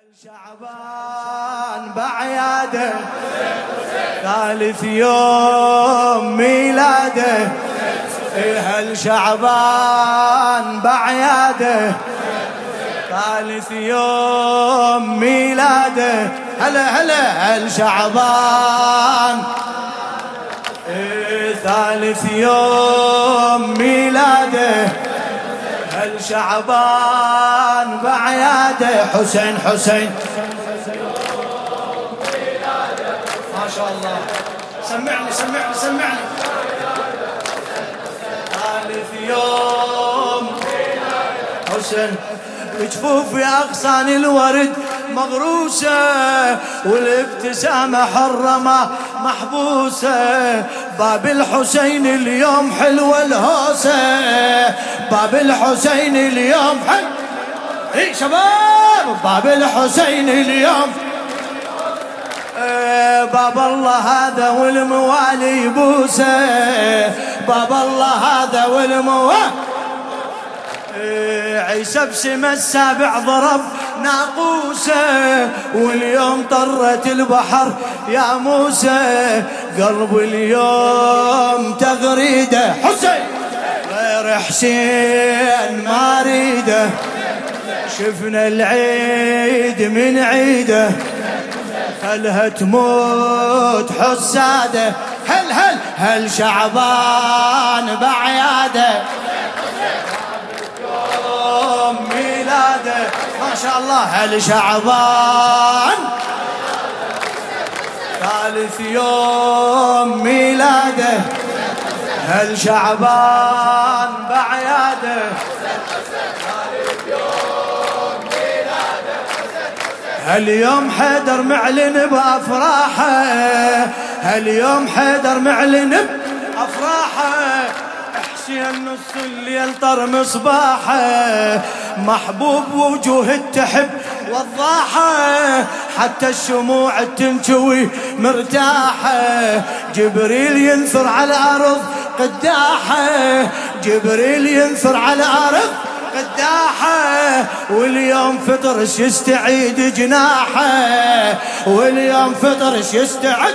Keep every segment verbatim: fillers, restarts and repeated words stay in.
شعبان بعياده ثالث يوم ميلاده. هل شعبان بعياده ثالث يوم ميلاده. هلا هلا هل شعبان ثالث يوم ميلاده. هل شعبان بعياده. حسين حسين ما شاء الله. سمعني سمعني سمعني. ثالث يوم حسين جفوف أغصان الورد مغروسة والابتسامة حرمة محبوسة. باب الحسين اليوم حلوة الهوسة. باب الحسين اليوم حلو. اي شباب باب الحسين اليوم. باب الله هذا والموالي يبوسه. باب الله هذا والموالي. عيسى بسمة السابع ضرب ناقوسه واليوم طرت البحر يا موسى. قلب اليوم تغريده. حسين غير حسين ما ريده. شفنا العيد من عيده خلها تموت حساده. هل هل هل شعبان بعياده ميلاده. ما شاء الله. هل شعبان ثالث يوم ميلاده. هل شعبان بعياده ثالث يوم ميلاده. هل يوم حيدر معلن بأفراحه. هل يوم حيدر معلن بأفراحه. حسين نص الليل طر مصباحه. محبوب وجوه التحب وضاحه. حتى الشموع تنجوي مرتاحه. جبريل ينثر على الأرض قداحه. جبريل ينثر على الأرض قداحه. واليوم فطرش يستعيد جناحه. واليوم فطرش يستعد.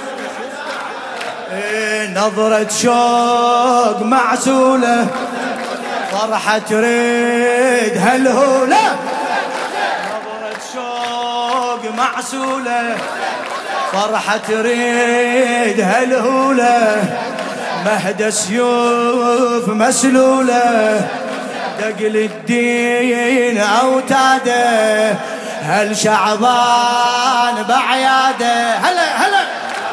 نظرة شوق معسولة فرحة تريد هالهولة. نظرة شوق معسولة فرحة تريد هالهولة. مهدى سيوف مسلولة دقل الدين أوتاده. هل شعبان بعياده. هلا هلا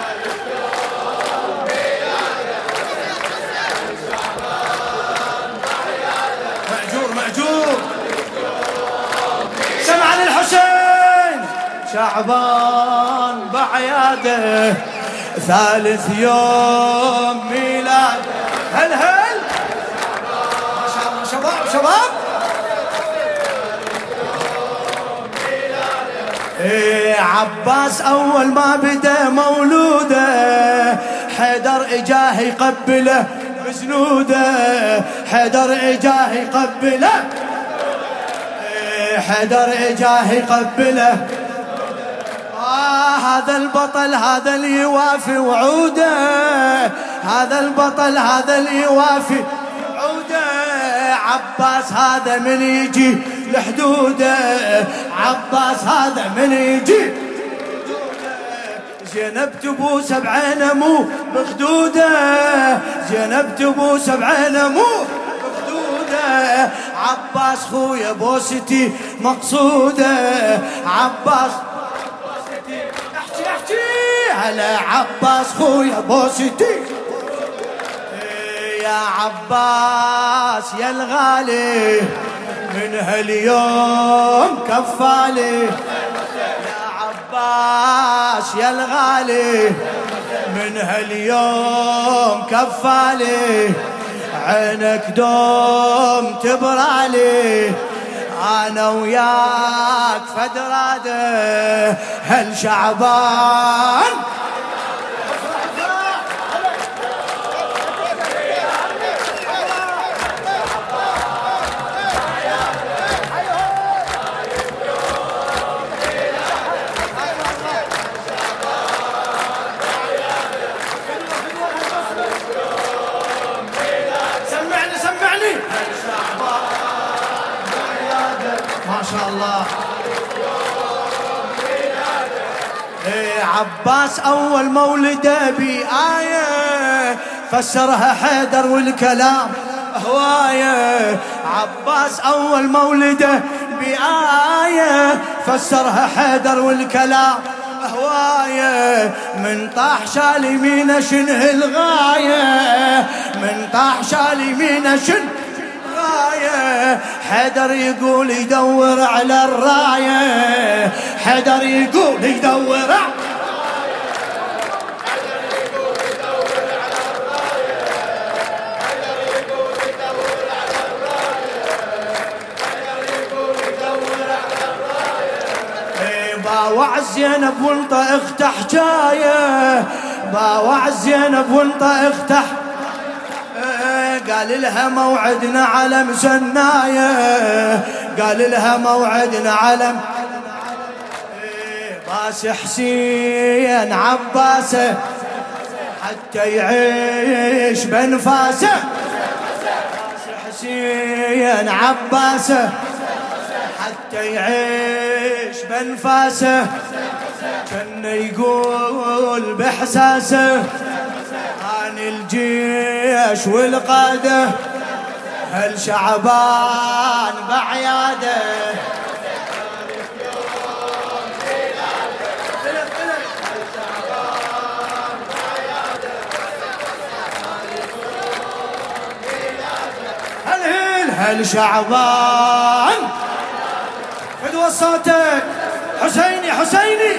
سمعني الحسين. شعبان بعياده ثالث يوم ميلاد. هل هل ما شاء الله شباب شباب. إيه عباس أول ما بدأ مولوده حيدر إجاه يقبله بسنوده. حيدر إجاه يقبله. حيدر إجاه يقبله. آه هذا البطل هذا اللي يوافي وعوده. هذا البطل هذا اللي يوافي وعوده. عباس هذا من يجي لحدوده. عباس هذا من يجي. زينب تبوس بعينه مو بخدوده. زينب تبوس بعينه مو بخدوده. عباس خويا بوستي مقصوده. عباس احكي احكي على عباس خويا بوستي. يا عباس يا الغالي من هاليوم كفالي. يا عباس يا الغالي من هاليوم كفالي. عينك دوم تبرالي انا وياك فدراده. هل شعبان إيه عباس أول مولده بآية فسرها حيدر والكلام هواية. عباس أول مولده بآية فسرها حيدر والكلام هواية. من طاح شال يمينه شنه الغاية، من طاح شال يمينه شنه الغاية. حيدر يقول يدور على الراية، حيدر يقول يدور على باوع زينب وانت اخت حجايه، باوع زينب وانت اخت قال لها موعدنا على مسنايه، قال لها موعدنا على باس حسين عباسه حتى يعيش بنفاسه. باس حسين عباسه حتى يعيش بنفاسه. كان يقول بحساسه عن الجيش والقاده هل شعبان بعياده. هل هل شعبان فدوى صوتك حسيني حسيني.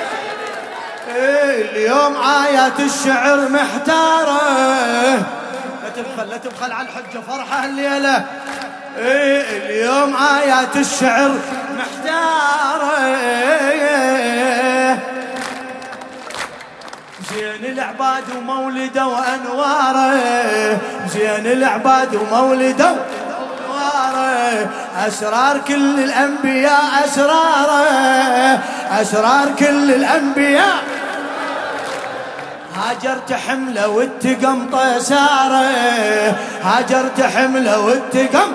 إيه اليوم آيات الشعر محتارة، لا تبخل لا تبخل على الحجة فرحة الليلة. إيه اليوم آيات الشعر محتارة. زين العباد ومولده وأنواره، زين العباد ومولده أسرار كل الأنبياء أسراره، أسرار كل الأنبياء. هاجرت حمله والتقم طيساره، هاجرت حمله والتقم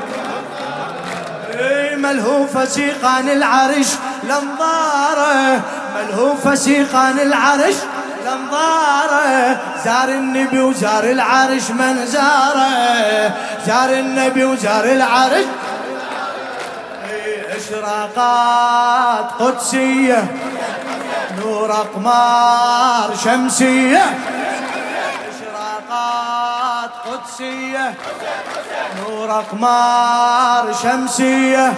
ملهوفة سيقان العرش لانظاره، ملهوفة سيقان العرش لانظاره. زار النبي وزار العرش من زاره، زار النبي وزار العرش. إشراقات قدسية نور أقمار شمسية، إشراقات قدسية نور أقمار شمسية.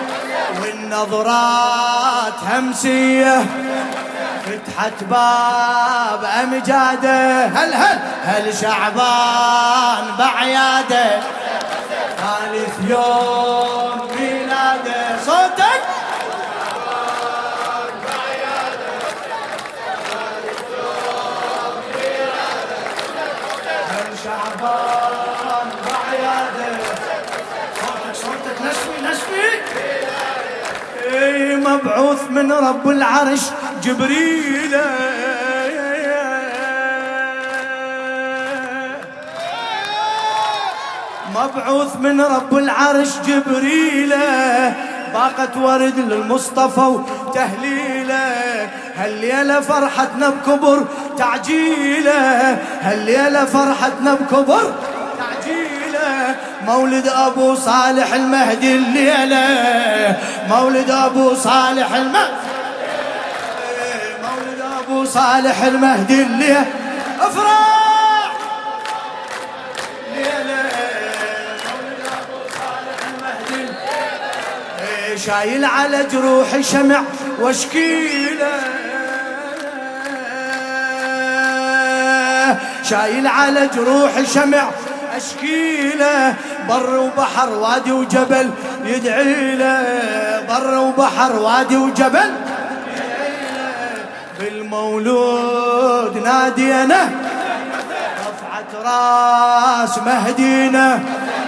والنظرات همسية فتحت باب أمجاده. هل هل هل شعبان بعياده ثالث يوم ميلاده. صوتك شعبان بعياده ثالث يوم ميلاده. هل شعبان بعياده صوتك صوتك نسمي نسمي. مبعوث من رب العرش جبريل، مبعوث من رب العرش جبريل. باقت ورد للمصطفى وتهليله. هالليلة فرحتنا بكبر تعجيله، هالليلة فرحتنا بكبر تعجيله. مولد أبو صالح المهدي الليلة، مولد أبو صالح المهدي، مولد أبو صالح المهدي الليلة. افرح ليلة مولد أبو صالح المهدي الليلة. شايل على جروحي شمع واشكيله، شايل على جروحي شمع أشكيله. بر وبحر وادي وجبل يدعي له، بر وبحر وادي وجبل يدعي له. بالمولود نادينا رفعت راس مهدينا،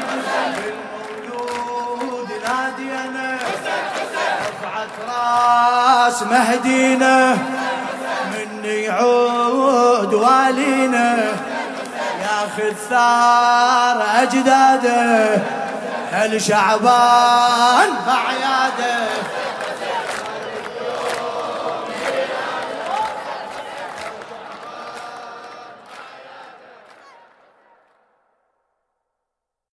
بالمولود نادينا رفعت راس مهدينا. من يعود والينا ياخذ ثار أجداده. هل شعبان بعياده